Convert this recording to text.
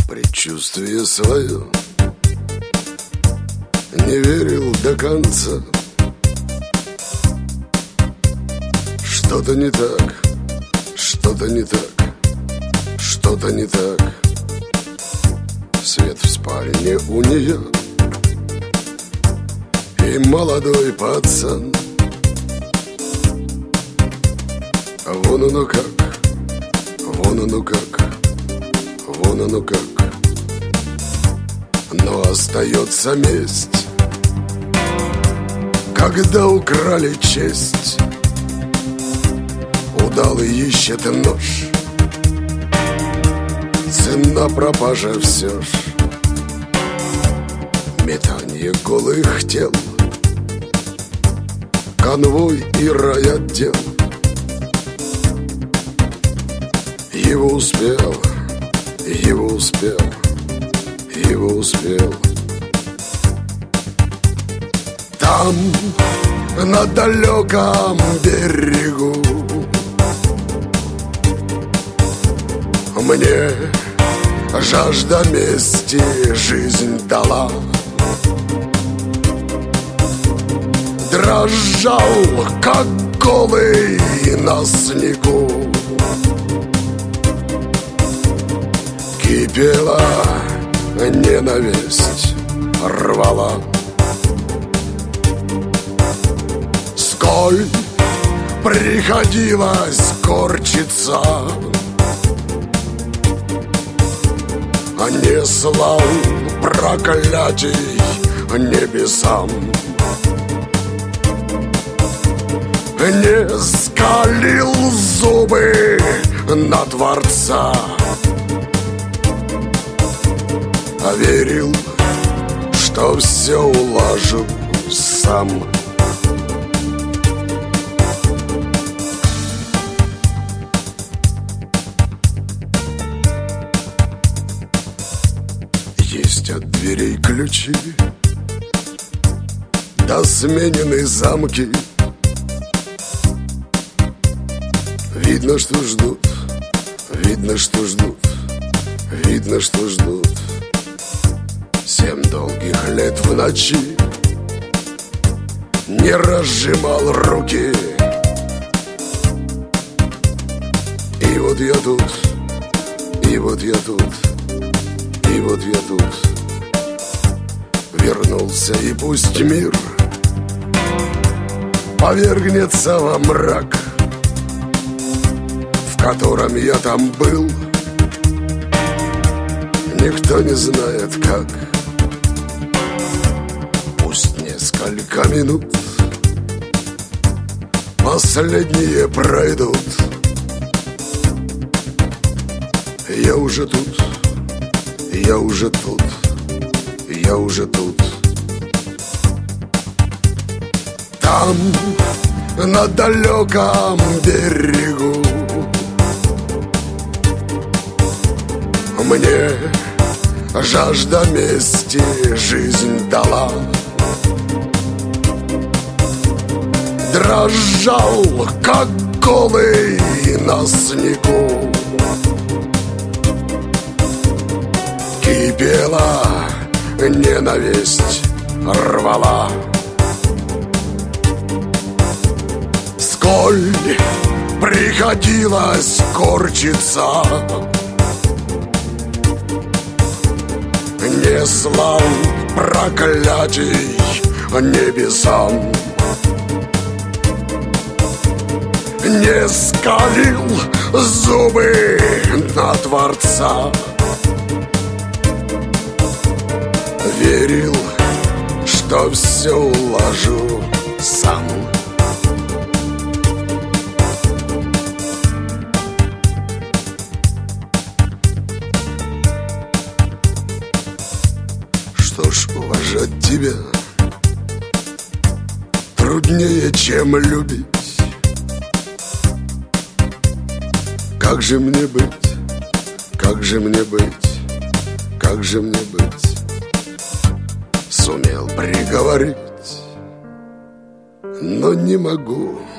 Предчувствие свое не верил до конца. Что-то не так, что-то не так, что-то не так. Свет в спальне у нее и молодой пацан. Вон оно как, вон оно как, вон оно как. Но остается месть, когда украли честь. Удалый ищет нож, цена пропажа все ж. Метание голых тел, конвой и райотдел. Его успел, его успел, его успел. Там, на далеком берегу, мне жажда мести жизнь дала. Дрожал, как голый на снегу. Кипела ненависть, рвала. Сколь приходилось корчиться, не слал проклятий небесам, не скалил зубы на Творца, а верил, что все улажу сам. Есть от дверей ключи, да сменены замки. Видно, что ждут, видно, что ждут, видно, что ждут. 7 долгих лет в ночи не разжимал руки. И вот я тут, и вот я тут, и вот я тут. Вернулся, и пусть мир повергнется во мрак, в котором я там был. Никто не знает как. Пусть несколько минут последние пройдут. Я уже тут, я уже тут, я уже тут. Там, на далеком берегу, мне жажда мести жизнь дала. Дрожал, как голый на снегу. Кипела ненависть, рвала. Сколь приходилось корчиться, не слал проклятий небесам, не скалил зубы на Творца. Верил, что все уложу сам. Что ж, уважать тебя труднее, чем любить. Как же мне быть? Как же мне быть? Как же мне быть? Сумел приговорить, но не могу.